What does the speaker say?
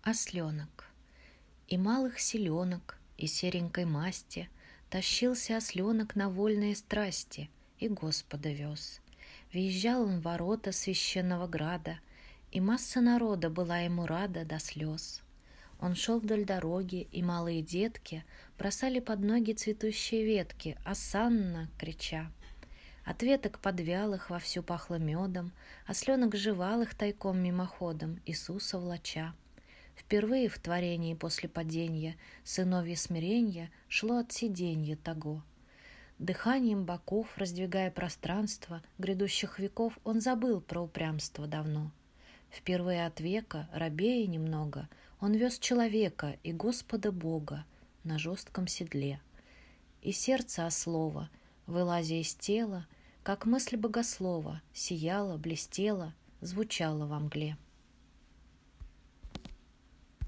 Осленок. И малых селенок, и серенькой масти тащился осленок на вольные страсти и Господа вез. Въезжал он в ворота священного града, и масса народа была ему рада до слез. Он шел вдоль дороги, и малые детки бросали под ноги цветущие ветки, «Осанна!» крича. От веток подвялых вовсю пахло медом, осленок жевал их тайком мимоходом, Иисуса влача. Впервые в творении после паденья сыновье смиренья шло от сиденья того. Дыханием боков, раздвигая пространство грядущих веков, он забыл про упрямство давно. Впервые от века, робея немного, он вез человека и Господа Бога на жестком седле. И сердце ослова, вылазя из тела, как мысль богослова, сияла, блестела, звучала во мгле.